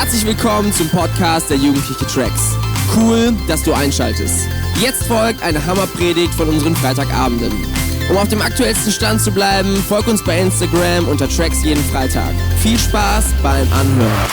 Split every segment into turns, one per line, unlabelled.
Herzlich willkommen zum Podcast der Jugendliche Tracks. Cool, dass du einschaltest. Jetzt folgt eine Hammerpredigt von unseren Freitagabenden. Um auf dem aktuellsten Stand zu bleiben, folg uns bei Instagram unter Tracks jeden Freitag. Viel Spaß beim Anhören.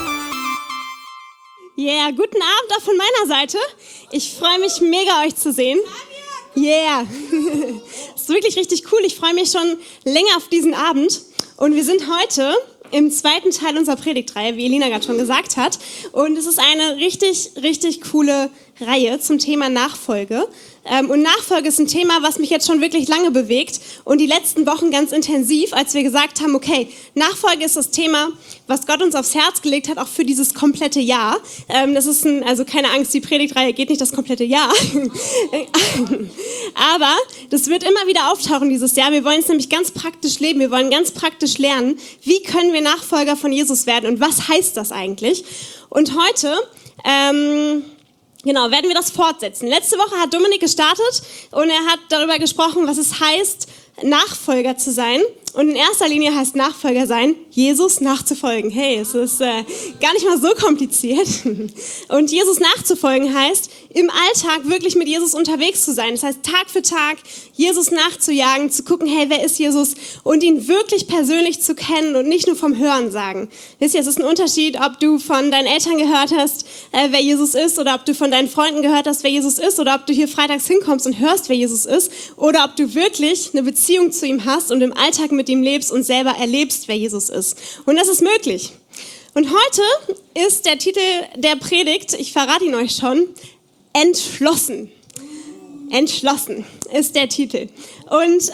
Yeah, guten Abend auch von meiner Seite. Ich freue mich mega, euch zu sehen. Yeah, das ist wirklich richtig cool. Ich freue mich schon länger auf diesen Abend. Und wir sind heute im zweiten Teil unserer Predigtreihe, wie Elina gerade schon gesagt hat. Und es ist eine richtig, richtig coole Reihe zum Thema Nachfolge. Und Nachfolge ist ein Thema, was mich jetzt schon wirklich lange bewegt. Und die letzten Wochen ganz intensiv, als wir gesagt haben, okay, Nachfolge ist das Thema, was Gott uns aufs Herz gelegt hat, auch für dieses komplette Jahr. Das ist also keine Angst, die Predigtreihe geht nicht das komplette Jahr. Aber das wird immer wieder auftauchen dieses Jahr. Wir wollen es nämlich ganz praktisch leben. Wir wollen ganz praktisch lernen, wie können wir Nachfolger von Jesus werden und was heißt das eigentlich? Und heute werden wir das fortsetzen. Letzte Woche hat Dominik gestartet und er hat darüber gesprochen, was es heißt, Nachfolger zu sein. Und in erster Linie heißt Nachfolger sein, Jesus nachzufolgen. Hey, es ist gar nicht mal so kompliziert. Und Jesus nachzufolgen heißt, im Alltag wirklich mit Jesus unterwegs zu sein. Das heißt, Tag für Tag Jesus nachzujagen, zu gucken, hey, wer ist Jesus? Und ihn wirklich persönlich zu kennen und nicht nur vom Hören sagen. Wisst ihr, es ist ein Unterschied, ob du von deinen Eltern gehört hast, wer Jesus ist, oder ob du von deinen Freunden gehört hast, wer Jesus ist, oder ob du hier freitags hinkommst und hörst, wer Jesus ist, oder ob du wirklich eine Beziehung zu ihm hast und im Alltag mit ihm lebst und selber erlebst, wer Jesus ist. Und das ist möglich. Und heute ist der Titel der Predigt, ich verrate ihn euch schon, Entschlossen. Entschlossen ist der Titel. Und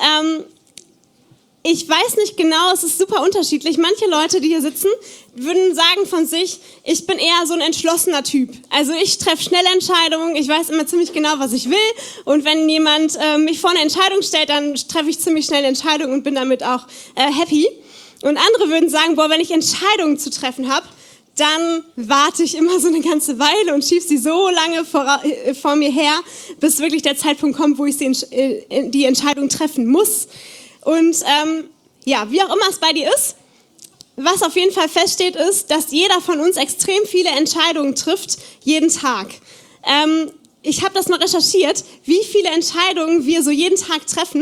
ich weiß nicht genau, es ist super unterschiedlich. Manche Leute, die hier sitzen, würden sagen von sich, ich bin eher so ein entschlossener Typ. Also ich treffe schnell Entscheidungen, ich weiß immer ziemlich genau, was ich will. Und wenn jemand mich vor eine Entscheidung stellt, dann treffe ich ziemlich schnell Entscheidungen und bin damit auch happy. Und andere würden sagen, wenn ich Entscheidungen zu treffen habe, dann warte ich immer so eine ganze Weile und schiebe sie so lange vor mir her, bis wirklich der Zeitpunkt kommt, wo ich die Entscheidung treffen muss. Und wie auch immer es bei dir ist, was auf jeden Fall feststeht, ist, dass jeder von uns extrem viele Entscheidungen trifft, jeden Tag. Ich habe das mal recherchiert, wie viele Entscheidungen wir so jeden Tag treffen.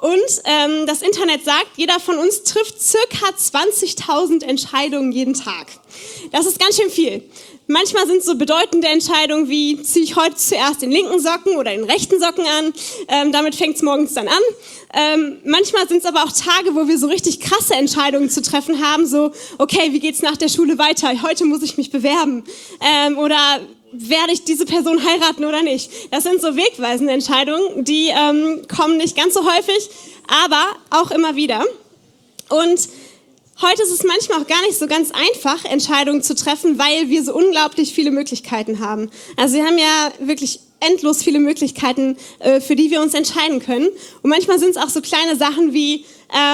Und das Internet sagt, jeder von uns trifft circa 20.000 Entscheidungen jeden Tag. Das ist ganz schön viel. Manchmal sind so bedeutende Entscheidungen wie, ziehe ich heute zuerst den linken Socken oder den rechten Socken an? Damit fängt es morgens dann an. Manchmal sind es aber auch Tage, wo wir so richtig krasse Entscheidungen zu treffen haben. So, okay, wie geht's nach der Schule weiter? Heute muss ich mich bewerben. Oder werde ich diese Person heiraten oder nicht? Das sind so wegweisende Entscheidungen, die kommen nicht ganz so häufig, aber auch immer wieder. Und heute ist es manchmal auch gar nicht so ganz einfach, Entscheidungen zu treffen, weil wir so unglaublich viele Möglichkeiten haben. Also wir haben ja wirklich endlos viele Möglichkeiten, für die wir uns entscheiden können. Und manchmal sind es auch so kleine Sachen wie,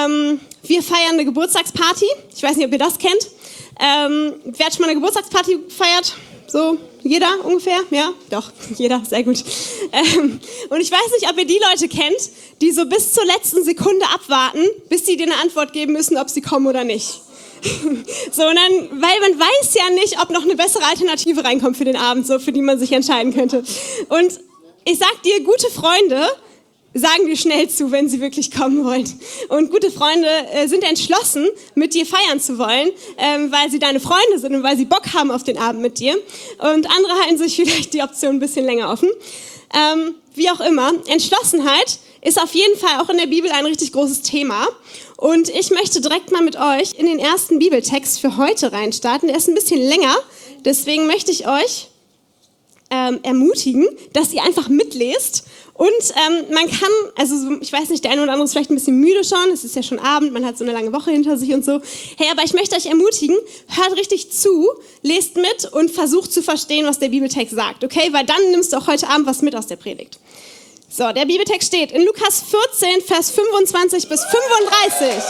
wir feiern eine Geburtstagsparty. Ich weiß nicht, ob ihr das kennt. Wer hat schon mal eine Geburtstagsparty gefeiert? So, jeder ungefähr? Ja, doch, jeder, sehr gut. Und ich weiß nicht, ob ihr die Leute kennt, die so bis zur letzten Sekunde abwarten, bis sie dir eine Antwort geben müssen, ob sie kommen oder nicht. So, und dann, weil man weiß ja nicht, ob noch eine bessere Alternative reinkommt für den Abend, so, für die man sich entscheiden könnte. Und ich sag dir, gute Freunde sagen dir schnell zu, wenn sie wirklich kommen wollen. Und gute Freunde sind entschlossen, mit dir feiern zu wollen, weil sie deine Freunde sind und weil sie Bock haben auf den Abend mit dir. Und andere halten sich vielleicht die Option ein bisschen länger offen. Wie auch immer, Entschlossenheit ist auf jeden Fall auch in der Bibel ein richtig großes Thema. Und ich möchte direkt mal mit euch in den ersten Bibeltext für heute reinstarten. Der ist ein bisschen länger, deswegen möchte ich euch ermutigen, dass ihr einfach mitlest. Und man kann, also ich weiß nicht, der eine oder andere ist vielleicht ein bisschen müde schon, es ist ja schon Abend, man hat so eine lange Woche hinter sich und so. Hey, aber ich möchte euch ermutigen, hört richtig zu, lest mit und versucht zu verstehen, was der Bibeltext sagt, okay? Weil dann nimmst du auch heute Abend was mit aus der Predigt. So, der Bibeltext steht in Lukas 14, Vers 25 bis 35.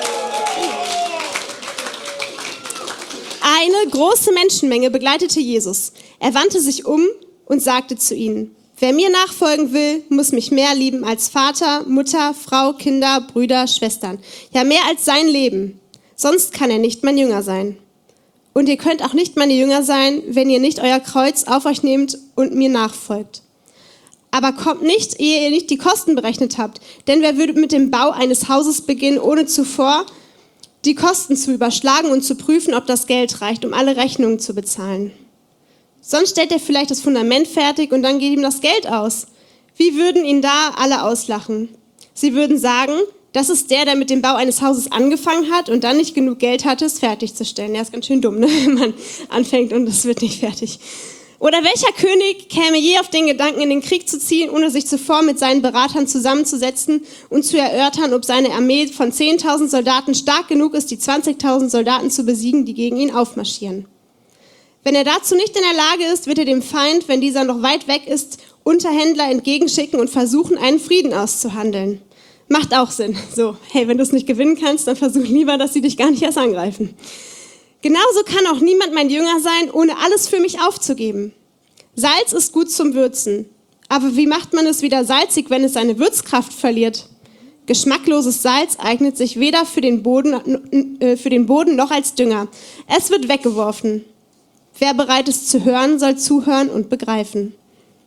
Eine große Menschenmenge begleitete Jesus. Er wandte sich um und sagte zu ihnen: Wer mir nachfolgen will, muss mich mehr lieben als Vater, Mutter, Frau, Kinder, Brüder, Schwestern. Ja, mehr als sein Leben. Sonst kann er nicht mein Jünger sein. Und ihr könnt auch nicht meine Jünger sein, wenn ihr nicht euer Kreuz auf euch nehmt und mir nachfolgt. Aber kommt nicht, ehe ihr nicht die Kosten berechnet habt. Denn wer würde mit dem Bau eines Hauses beginnen, ohne zuvor die Kosten zu überschlagen und zu prüfen, ob das Geld reicht, um alle Rechnungen zu bezahlen? Sonst stellt er vielleicht das Fundament fertig und dann geht ihm das Geld aus. Wie würden ihn da alle auslachen? Sie würden sagen, das ist der mit dem Bau eines Hauses angefangen hat und dann nicht genug Geld hatte, es fertigzustellen. Ja, ist ganz schön dumm, ne? Wenn man anfängt und es wird nicht fertig. Oder welcher König käme je auf den Gedanken, in den Krieg zu ziehen, ohne sich zuvor mit seinen Beratern zusammenzusetzen und zu erörtern, ob seine Armee von 10.000 Soldaten stark genug ist, die 20.000 Soldaten zu besiegen, die gegen ihn aufmarschieren? Wenn er dazu nicht in der Lage ist, wird er dem Feind, wenn dieser noch weit weg ist, Unterhändler entgegenschicken und versuchen, einen Frieden auszuhandeln. Macht auch Sinn. So, hey, wenn du es nicht gewinnen kannst, dann versuch lieber, dass sie dich gar nicht erst angreifen. Genauso kann auch niemand mein Jünger sein, ohne alles für mich aufzugeben. Salz ist gut zum Würzen. Aber wie macht man es wieder salzig, wenn es seine Würzkraft verliert? Geschmackloses Salz eignet sich weder für den Boden noch als Dünger. Es wird weggeworfen. Wer bereit ist zu hören, soll zuhören und begreifen.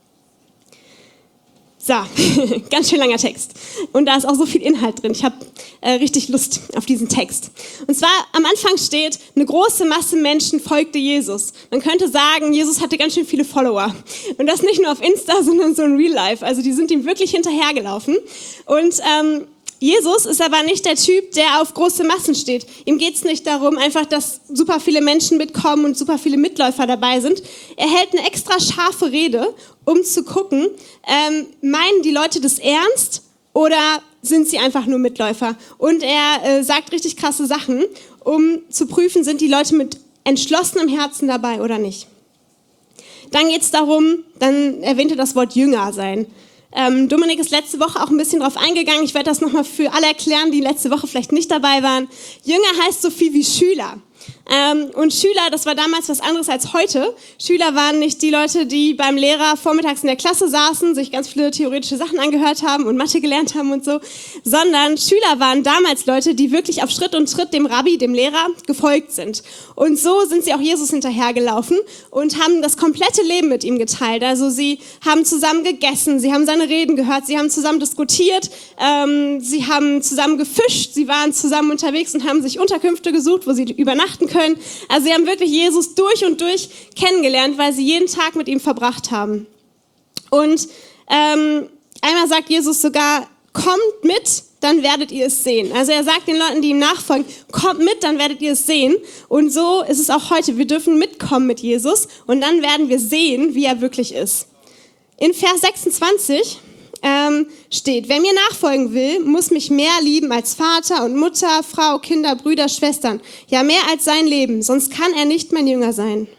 So, ganz schön langer Text. Und da ist auch so viel Inhalt drin. Ich habe richtig Lust auf diesen Text. Und zwar am Anfang steht, eine große Masse Menschen folgte Jesus. Man könnte sagen, Jesus hatte ganz schön viele Follower. Und das nicht nur auf Insta, sondern so in Real Life. Also die sind ihm wirklich hinterhergelaufen. Und Jesus ist aber nicht der Typ, der auf große Massen steht. Ihm geht es nicht darum, einfach, dass super viele Menschen mitkommen und super viele Mitläufer dabei sind. Er hält eine extra scharfe Rede, um zu gucken, meinen die Leute das ernst oder sind sie einfach nur Mitläufer? Und er sagt richtig krasse Sachen, um zu prüfen, sind die Leute mit entschlossenem Herzen dabei oder nicht. Dann geht es darum, dann erwähnt er das Wort Jünger sein. Dominik ist letzte Woche auch ein bisschen drauf eingegangen. Ich werde das nochmal für alle erklären, die letzte Woche vielleicht nicht dabei waren. Jünger heißt so viel wie Schüler. Und Schüler, das war damals was anderes als heute. Schüler waren nicht die Leute, die beim Lehrer vormittags in der Klasse saßen, sich ganz viele theoretische Sachen angehört haben und Mathe gelernt haben und so, sondern Schüler waren damals Leute, die wirklich auf Schritt und Tritt dem Rabbi, dem Lehrer, gefolgt sind. Und so sind sie auch Jesus hinterhergelaufen und haben das komplette Leben mit ihm geteilt. Also sie haben zusammen gegessen, sie haben seine Reden gehört, sie haben zusammen diskutiert, sie haben zusammen gefischt, sie waren zusammen unterwegs und haben sich Unterkünfte gesucht, wo sie übernachten können. Also sie haben wirklich Jesus durch und durch kennengelernt, weil sie jeden Tag mit ihm verbracht haben. Und einmal sagt Jesus sogar, kommt mit, dann werdet ihr es sehen. Also er sagt den Leuten, die ihm nachfolgen, kommt mit, dann werdet ihr es sehen. Und so ist es auch heute. Wir dürfen mitkommen mit Jesus und dann werden wir sehen, wie er wirklich ist. In Vers 26 steht, wer mir nachfolgen will, muss mich mehr lieben als Vater und Mutter, Frau, Kinder, Brüder, Schwestern. Ja, mehr als sein Leben, sonst kann er nicht mein Jünger sein.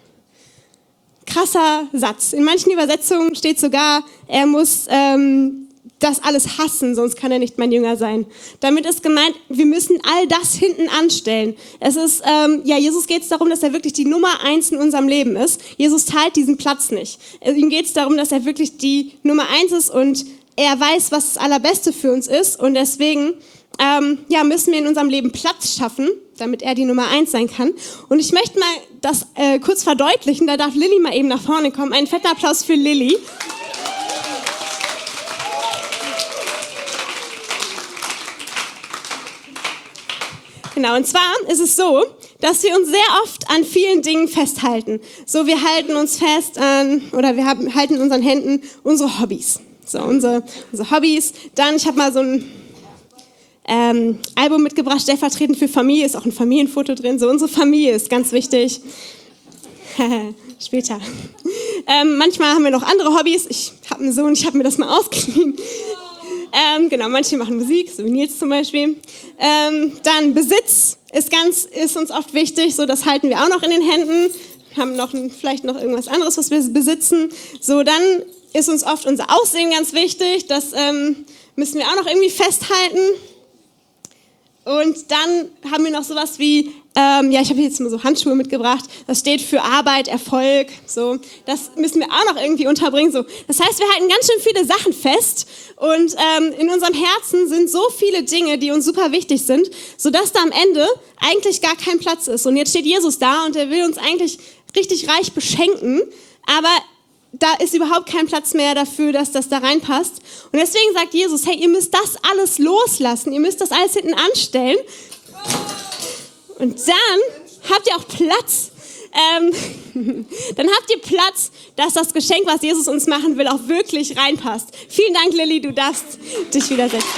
Krasser Satz. In manchen Übersetzungen steht sogar, er muss das alles hassen, sonst kann er nicht mein Jünger sein. Damit ist gemeint, wir müssen all das hinten anstellen. Es ist, Jesus geht es darum, dass er wirklich die Nummer 1 in unserem Leben ist. Jesus teilt diesen Platz nicht. Ihm geht es darum, dass er wirklich die Nummer 1 ist und er weiß, was das Allerbeste für uns ist und deswegen müssen wir in unserem Leben Platz schaffen, damit er die Nummer 1 sein kann. Und ich möchte mal das kurz verdeutlichen, da darf Lilly mal eben nach vorne kommen. Einen fetten Applaus für Lilly. Genau, und zwar ist es so, dass wir uns sehr oft an vielen Dingen festhalten. So, wir halten uns fest an, oder wir halten in unseren Händen unsere Hobbys. So, unsere Hobbys. Dann, ich habe mal so ein Album mitgebracht, stellvertretend für Familie, ist auch ein Familienfoto drin. So, unsere Familie ist ganz wichtig. Später. Manchmal haben wir noch andere Hobbys. Ich habe einen Sohn, ich habe mir das mal ausgeliehen. Genau, manche machen Musik, so wie Nils zum Beispiel. Dann Besitz ist uns oft wichtig, so das halten wir auch noch in den Händen. Haben vielleicht noch irgendwas anderes, was wir besitzen. So, dann ist uns oft unser Aussehen ganz wichtig. Das müssen wir auch noch irgendwie festhalten. Und dann haben wir noch sowas wie Ja, ich habe jetzt mal so Handschuhe mitgebracht. Das steht für Arbeit, Erfolg. So, das müssen wir auch noch irgendwie unterbringen. So, das heißt, wir halten ganz schön viele Sachen fest und in unserem Herzen sind so viele Dinge, die uns super wichtig sind, sodass da am Ende eigentlich gar kein Platz ist. Und jetzt steht Jesus da und er will uns eigentlich richtig reich beschenken, aber da ist überhaupt kein Platz mehr dafür, dass das da reinpasst. Und deswegen sagt Jesus, hey, ihr müsst das alles loslassen, ihr müsst das alles hinten anstellen. Und dann habt ihr auch Platz. Dann habt ihr Platz, dass das Geschenk, was Jesus uns machen will, auch wirklich reinpasst. Vielen Dank, Lilly, du darfst dich wieder setzen.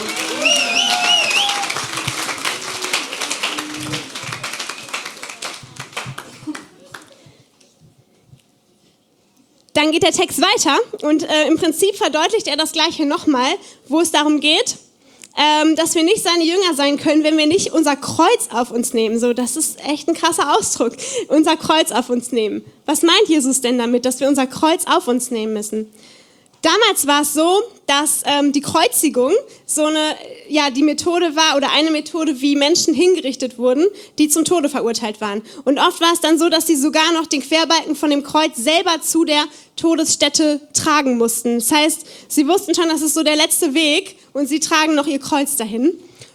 Dann geht der Text weiter und im Prinzip verdeutlicht er das Gleiche nochmal, wo es darum geht, dass wir nicht seine Jünger sein können, wenn wir nicht unser Kreuz auf uns nehmen. So, das ist echt ein krasser Ausdruck, unser Kreuz auf uns nehmen. Was meint Jesus denn damit, dass wir unser Kreuz auf uns nehmen müssen? Damals war es so, dass die Kreuzigung so die Methode war oder eine Methode, wie Menschen hingerichtet wurden, die zum Tode verurteilt waren. Und oft war es dann so, dass sie sogar noch den Querbalken von dem Kreuz selber zu der Todesstätte tragen mussten. Das heißt, sie wussten schon, das ist so der letzte Weg und sie tragen noch ihr Kreuz dahin.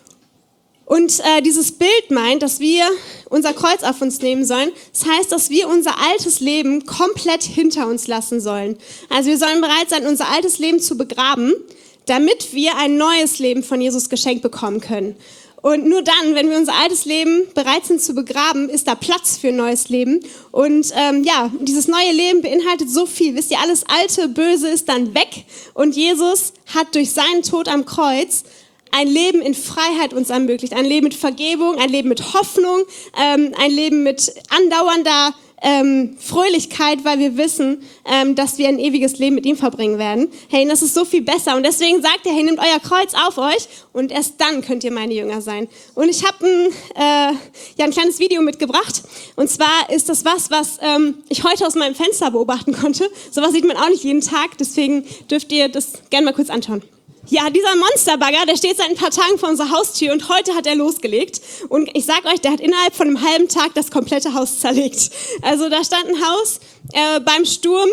Und dieses Bild meint, dass wir unser Kreuz auf uns nehmen sollen. Das heißt, dass wir unser altes Leben komplett hinter uns lassen sollen. Also wir sollen bereit sein, unser altes Leben zu begraben, damit wir ein neues Leben von Jesus geschenkt bekommen können. Und nur dann, wenn wir unser altes Leben bereit sind zu begraben, ist da Platz für ein neues Leben. Und dieses neue Leben beinhaltet so viel. Wisst ihr, alles Alte, Böse ist dann weg. Und Jesus hat durch seinen Tod am Kreuz ein Leben in Freiheit uns ermöglicht, ein Leben mit Vergebung, ein Leben mit Hoffnung, ein Leben mit andauernder Fröhlichkeit, weil wir wissen, dass wir ein ewiges Leben mit ihm verbringen werden. Hey, das ist so viel besser und deswegen sagt er, hey, nehmt euer Kreuz auf euch und erst dann könnt ihr meine Jünger sein. Und ich habe ein kleines Video mitgebracht und zwar ist das was ich heute aus meinem Fenster beobachten konnte. Sowas sieht man auch nicht jeden Tag, deswegen dürft ihr das gerne mal kurz anschauen. Ja, dieser Monsterbagger, der steht seit ein paar Tagen vor unserer Haustür und heute hat er losgelegt. Und ich sag euch, der hat innerhalb von einem halben Tag das komplette Haus zerlegt. Also da stand ein Haus beim Sturm,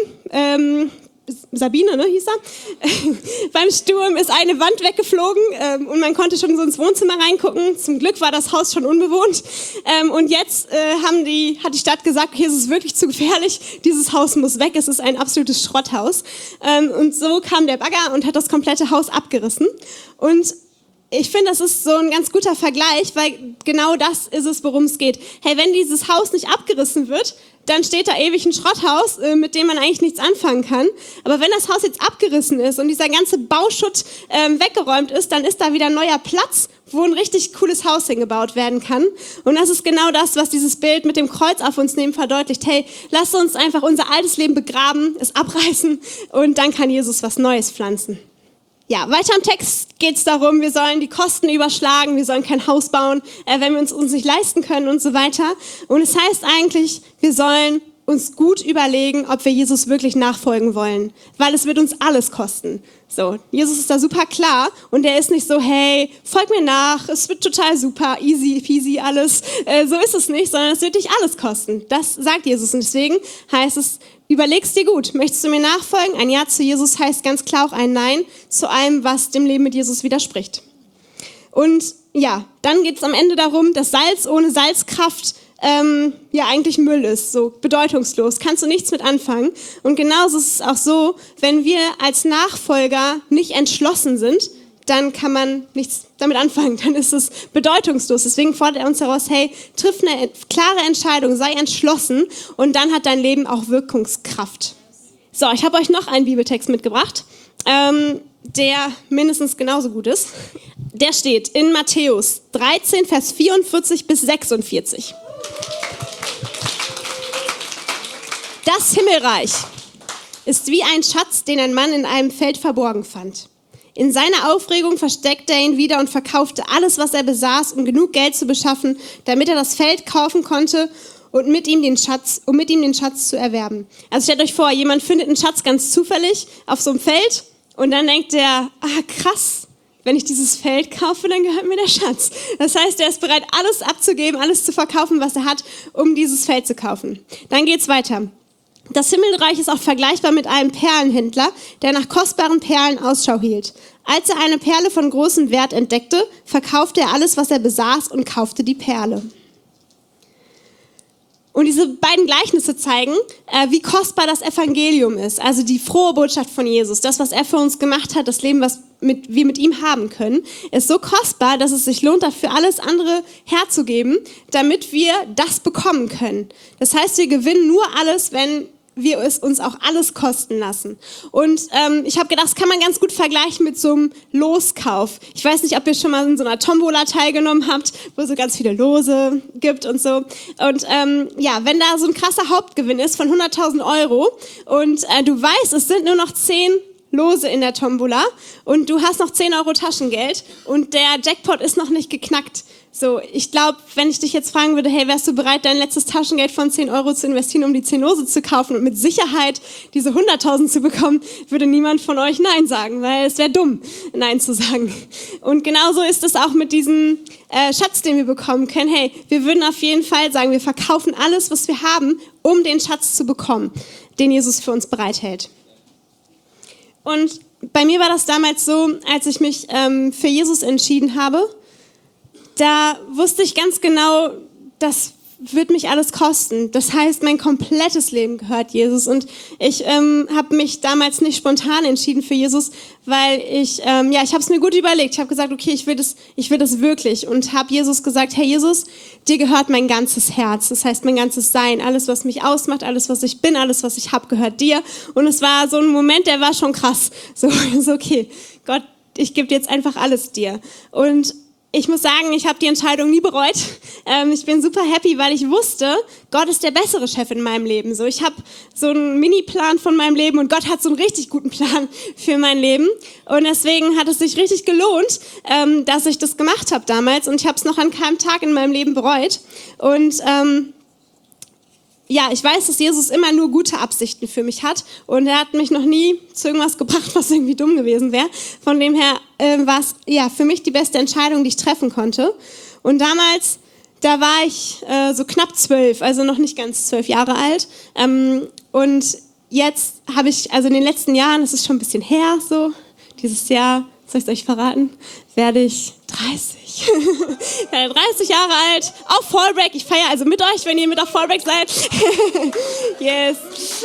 Sabine, ne, hieß er? Beim Sturm ist eine Wand weggeflogen und man konnte schon so ins Wohnzimmer reingucken. Zum Glück war das Haus schon unbewohnt. Und jetzt hat die Stadt gesagt, okay, es ist wirklich zu gefährlich, dieses Haus muss weg, es ist ein absolutes Schrotthaus. Und so kam der Bagger und hat das komplette Haus abgerissen. Und ich finde, das ist so ein ganz guter Vergleich, weil genau das ist es, worum es geht. Hey, wenn dieses Haus nicht abgerissen wird, dann steht da ewig ein Schrotthaus, mit dem man eigentlich nichts anfangen kann. Aber wenn das Haus jetzt abgerissen ist und dieser ganze Bauschutt weggeräumt ist, dann ist da wieder neuer Platz, wo ein richtig cooles Haus hingebaut werden kann. Und das ist genau das, was dieses Bild mit dem Kreuz auf uns nehmen verdeutlicht. Hey, lasst uns einfach unser altes Leben begraben, es abreißen und dann kann Jesus was Neues pflanzen. Ja, weiter im Text geht es darum, wir sollen die Kosten überschlagen, wir sollen kein Haus bauen, wenn wir uns nicht leisten können und so weiter. Und es heißt eigentlich, wir sollen uns gut überlegen, ob wir Jesus wirklich nachfolgen wollen, weil es wird uns alles kosten. So, Jesus ist da super klar und er ist nicht so, hey, folg mir nach, es wird total super, easy peasy alles. So ist es nicht, sondern es wird dich alles kosten. Das sagt Jesus und deswegen heißt es, überleg's dir gut. Möchtest du mir nachfolgen? Ein Ja zu Jesus heißt ganz klar auch ein Nein zu allem, was dem Leben mit Jesus widerspricht. Und ja, dann geht's am Ende darum, dass Salz ohne Salzkraft eigentlich Müll ist, so bedeutungslos, kannst du nichts mit anfangen. Und genauso ist es auch so, wenn wir als Nachfolger nicht entschlossen sind, dann kann man nichts damit anfangen, dann ist es bedeutungslos. Deswegen fordert er uns heraus, hey, triff eine klare Entscheidung, sei entschlossen und dann hat dein Leben auch Wirkungskraft. So, ich habe euch noch einen Bibeltext mitgebracht, der mindestens genauso gut ist. Der steht in Matthäus 13, Vers 44 bis 46. Das Himmelreich ist wie ein Schatz, den ein Mann in einem Feld verborgen fand. In seiner Aufregung versteckte er ihn wieder und verkaufte alles, was er besaß, um genug Geld zu beschaffen, damit er das Feld kaufen konnte und mit ihm den Schatz zu erwerben. Also stellt euch vor, jemand findet einen Schatz ganz zufällig auf so einem Feld und dann denkt er, krass, wenn ich dieses Feld kaufe, dann gehört mir der Schatz. Das heißt, er ist bereit, alles abzugeben, alles zu verkaufen, was er hat, um dieses Feld zu kaufen. Dann geht's weiter. Das Himmelreich ist auch vergleichbar mit einem Perlenhändler, der nach kostbaren Perlen Ausschau hielt. Als er eine Perle von großem Wert entdeckte, verkaufte er alles, was er besaß und kaufte die Perle. Und diese beiden Gleichnisse zeigen, wie kostbar das Evangelium ist. Also die frohe Botschaft von Jesus, das, was er für uns gemacht hat, das Leben, was wir mit ihm haben können, ist so kostbar, dass es sich lohnt, dafür alles andere herzugeben, damit wir das bekommen können. Das heißt, wir gewinnen nur alles, wenn wir es uns auch alles kosten lassen. Und ich habe gedacht, das kann man ganz gut vergleichen mit so einem Loskauf. Ich weiß nicht, ob ihr schon mal in so einer Tombola teilgenommen habt, wo es so ganz viele Lose gibt und so. Und wenn da so ein krasser Hauptgewinn ist von 100.000 Euro und du weißt, es sind nur noch 10 Lose in der Tombola und du hast noch 10 Euro Taschengeld und der Jackpot ist noch nicht geknackt. So, ich glaube, wenn ich dich jetzt fragen würde, hey, wärst du bereit, dein letztes Taschengeld von 10 Euro zu investieren, um die 10 Lose zu kaufen und mit Sicherheit diese 100.000 zu bekommen, würde niemand von euch Nein sagen, weil es wäre dumm, Nein zu sagen. Und genauso ist es auch mit diesem Schatz, den wir bekommen können. Hey, wir würden auf jeden Fall sagen, wir verkaufen alles, was wir haben, um den Schatz zu bekommen, den Jesus für uns bereithält. Und bei mir war das damals so, als ich mich für Jesus entschieden habe, da wusste ich ganz genau, das wird mich alles kosten. Das heißt, mein komplettes Leben gehört Jesus. Und ich habe mich damals nicht spontan entschieden für Jesus, weil ich habe es mir gut überlegt. Ich habe gesagt, okay, ich will das wirklich. Und habe Jesus gesagt, hey Jesus, dir gehört mein ganzes Herz. Das heißt, mein ganzes Sein, alles, was mich ausmacht, alles, was ich bin, alles, was ich habe, gehört dir. Und es war so ein Moment, der war schon krass. So okay, Gott, ich gebe jetzt einfach alles dir. Und ich muss sagen, ich habe die Entscheidung nie bereut. Ich bin super happy, weil ich wusste, Gott ist der bessere Chef in meinem Leben. So, ich habe so einen Mini-Plan von meinem Leben und Gott hat so einen richtig guten Plan für mein Leben. Und deswegen hat es sich richtig gelohnt, dass ich das gemacht habe damals. Und ich habe es noch an keinem Tag in meinem Leben bereut. Und ich weiß, dass Jesus immer nur gute Absichten für mich hat und er hat mich noch nie zu irgendwas gebracht, was irgendwie dumm gewesen wäre. Von dem her war es für mich die beste Entscheidung, die ich treffen konnte. Und damals, da war ich so knapp 12, also noch nicht ganz 12 Jahre alt. Und jetzt habe ich, also in den letzten Jahren, das ist schon ein bisschen her, so dieses Jahr, soll ich es euch verraten, werde ich 30. Ich werde 30 Jahre alt, auf Fallbreak. Ich feiere also mit euch, wenn ihr mit auf Fallbreak seid. Yes.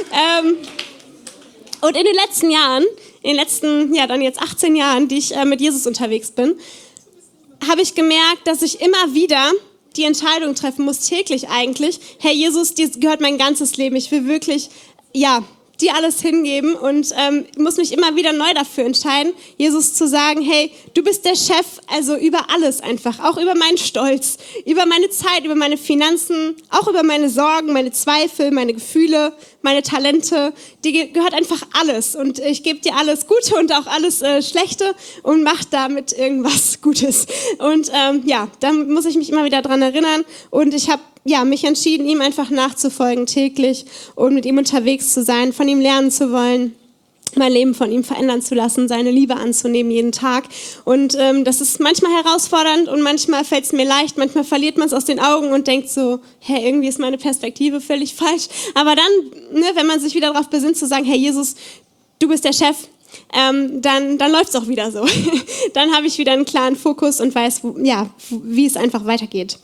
Und in den letzten Jahren, dann jetzt 18 Jahren, die ich mit Jesus unterwegs bin, habe ich gemerkt, dass ich immer wieder die Entscheidung treffen muss, täglich eigentlich, hey Jesus, dir gehört mein ganzes Leben. Ich will wirklich, dir alles hingeben und muss mich immer wieder neu dafür entscheiden, Jesus zu sagen, hey, du bist der Chef, also über alles einfach, auch über meinen Stolz, über meine Zeit, über meine Finanzen, auch über meine Sorgen, meine Zweifel, meine Gefühle, meine Talente, dir gehört einfach alles und ich gebe dir alles Gute und auch alles Schlechte und mach damit irgendwas Gutes. Und da muss ich mich immer wieder dran erinnern und ich habe mich entschieden, ihm einfach nachzufolgen täglich und mit ihm unterwegs zu sein, von ihm lernen zu wollen, mein Leben von ihm verändern zu lassen, seine Liebe anzunehmen jeden Tag. Und das ist manchmal herausfordernd und manchmal fällt es mir leicht, manchmal verliert man es aus den Augen und denkt so, hey, irgendwie ist meine Perspektive völlig falsch. Aber dann, wenn man sich wieder darauf besinnt, zu sagen, hey Jesus, du bist der Chef, dann läuft es auch wieder so. Dann habe ich wieder einen klaren Fokus und weiß, wie es einfach weitergeht.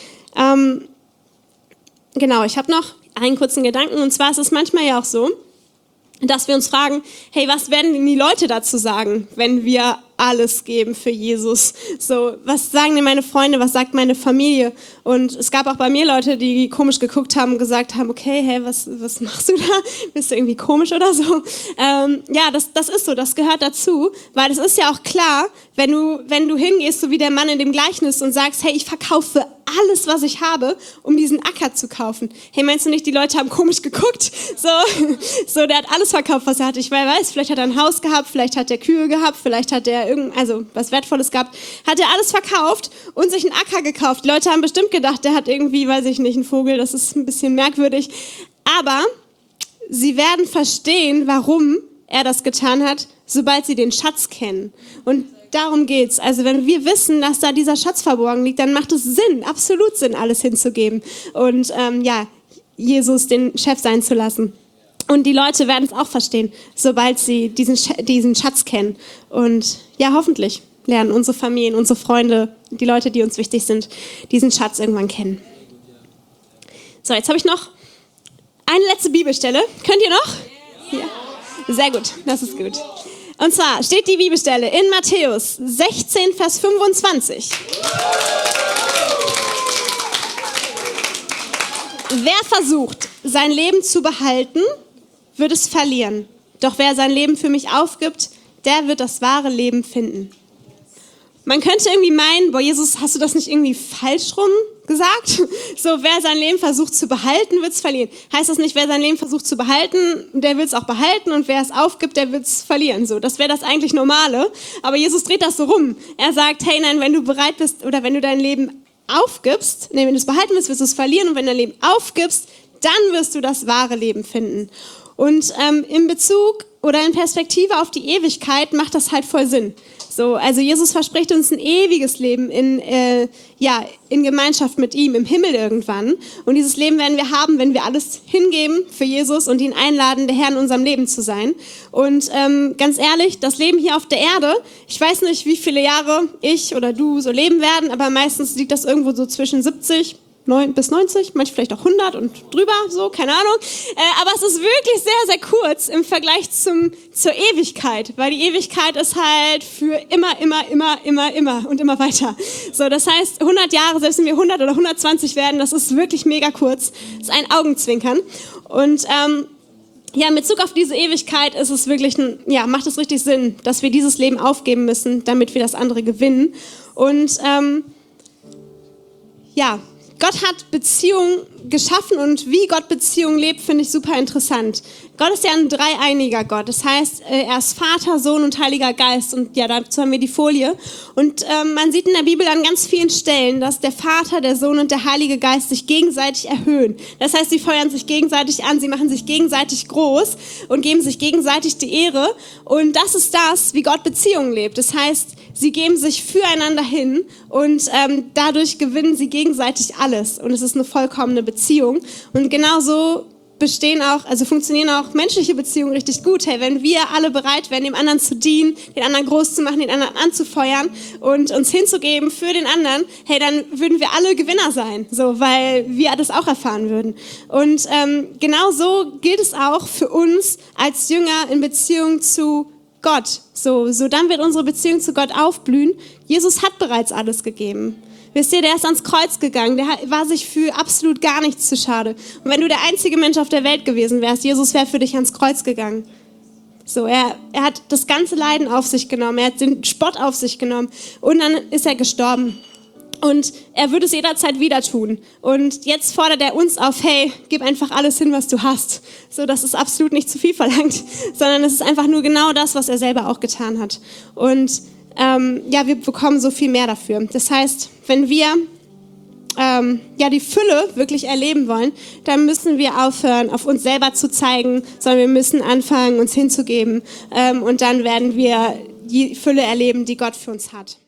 Genau, ich habe noch einen kurzen Gedanken und zwar ist es manchmal ja auch so, dass wir uns fragen, hey, was werden denn die Leute dazu sagen, wenn wir alles geben für Jesus? So, was sagen denn meine Freunde, was sagt meine Familie? Und es gab auch bei mir Leute, die komisch geguckt haben und gesagt haben, okay, hey, was machst du da? Bist du irgendwie komisch oder so? Das ist so, das gehört dazu, weil es ist ja auch klar, wenn du hingehst, so wie der Mann in dem Gleichnis und sagst, hey, ich verkaufe alles, was ich habe, um diesen Acker zu kaufen. Hey, meinst du nicht, die Leute haben komisch geguckt? So, der hat alles verkauft, was er hatte. Ich weiß, vielleicht hat er ein Haus gehabt, vielleicht hat er Kühe gehabt, vielleicht hat er was Wertvolles gehabt. Hat er alles verkauft und sich einen Acker gekauft. Die Leute haben bestimmt gedacht, der hat irgendwie, weiß ich nicht, einen Vogel. Das ist ein bisschen merkwürdig. Aber sie werden verstehen, warum er das getan hat, sobald sie den Schatz kennen. Und darum geht's. Also wenn wir wissen, dass da dieser Schatz verborgen liegt, dann macht es Sinn, absolut Sinn, alles hinzugeben und Jesus den Chef sein zu lassen. Und die Leute werden es auch verstehen, sobald sie diesen Schatz kennen. Und ja, hoffentlich lernen unsere Familien, unsere Freunde, die Leute, die uns wichtig sind, diesen Schatz irgendwann kennen. So, jetzt habe ich noch eine letzte Bibelstelle. Könnt ihr noch? Ja. Sehr gut, das ist gut. Und zwar steht die Bibelstelle in Matthäus 16, Vers 25. Wer versucht, sein Leben zu behalten, wird es verlieren. Doch wer sein Leben für mich aufgibt, der wird das wahre Leben finden. Man könnte irgendwie meinen, boah, Jesus, hast du das nicht irgendwie falsch rum gesagt? So, wer sein Leben versucht zu behalten, wird es verlieren. Heißt das nicht, wer sein Leben versucht zu behalten, der wird es auch behalten und wer es aufgibt, der wird es verlieren. So, das wäre das eigentlich Normale. Aber Jesus dreht das so rum. Er sagt, hey, nein, wenn du bereit bist oder wenn du dein Leben aufgibst, wenn du es behalten willst, wirst du es verlieren und wenn du dein Leben aufgibst, dann wirst du das wahre Leben finden. Und in Bezug oder in Perspektive auf die Ewigkeit macht das halt voll Sinn. So, also Jesus verspricht uns ein ewiges Leben in Gemeinschaft mit ihm, im Himmel irgendwann. Und dieses Leben werden wir haben, wenn wir alles hingeben für Jesus und ihn einladen, der Herr in unserem Leben zu sein. Und ganz ehrlich, das Leben hier auf der Erde, ich weiß nicht, wie viele Jahre ich oder du so leben werden, aber meistens liegt das irgendwo so zwischen 70 bis 90, manche vielleicht auch 100 und drüber, so, keine Ahnung. Aber es ist wirklich sehr, sehr kurz im Vergleich zur Ewigkeit, weil die Ewigkeit ist halt für immer und immer weiter. So, das heißt, 100 Jahre, selbst wenn wir 100 oder 120 werden, das ist wirklich mega kurz. Das ist ein Augenzwinkern. Und in Bezug auf diese Ewigkeit ist es wirklich, macht es richtig Sinn, dass wir dieses Leben aufgeben müssen, damit wir das andere gewinnen. Und Gott hat Beziehungen geschaffen und wie Gott Beziehungen lebt, finde ich super interessant. Gott ist ja ein dreieiniger Gott. Das heißt, er ist Vater, Sohn und Heiliger Geist. Und ja, dazu haben wir die Folie. Und man sieht in der Bibel an ganz vielen Stellen, dass der Vater, der Sohn und der Heilige Geist sich gegenseitig erhöhen. Das heißt, sie feuern sich gegenseitig an, sie machen sich gegenseitig groß und geben sich gegenseitig die Ehre. Und das ist das, wie Gott Beziehungen lebt. Das heißt, sie geben sich füreinander hin und dadurch gewinnen sie gegenseitig alles. Und es ist eine vollkommene Beziehung. Und genauso funktionieren auch menschliche Beziehungen richtig gut. Hey, wenn wir alle bereit wären, dem anderen zu dienen, den anderen groß zu machen, den anderen anzufeuern und uns hinzugeben für den anderen, hey, dann würden wir alle Gewinner sein, so, weil wir das auch erfahren würden. Und genauso gilt es auch für uns als Jünger in Beziehung zu Gott. So dann wird unsere Beziehung zu Gott aufblühen. Jesus hat bereits alles gegeben. Wisst ihr, der ist ans Kreuz gegangen, der war sich für absolut gar nichts zu schade. Und wenn du der einzige Mensch auf der Welt gewesen wärst, Jesus wäre für dich ans Kreuz gegangen. So, er hat das ganze Leiden auf sich genommen, er hat den Spott auf sich genommen und dann ist er gestorben. Und er würde es jederzeit wieder tun. Und jetzt fordert er uns auf, hey, gib einfach alles hin, was du hast. So, das ist absolut nicht zu viel verlangt, sondern es ist einfach nur genau das, was er selber auch getan hat. Und wir bekommen so viel mehr dafür. Das heißt, wenn wir die Fülle wirklich erleben wollen, dann müssen wir aufhören, auf uns selber zu zeigen, sondern wir müssen anfangen, uns hinzugeben. Und dann werden wir die Fülle erleben, die Gott für uns hat.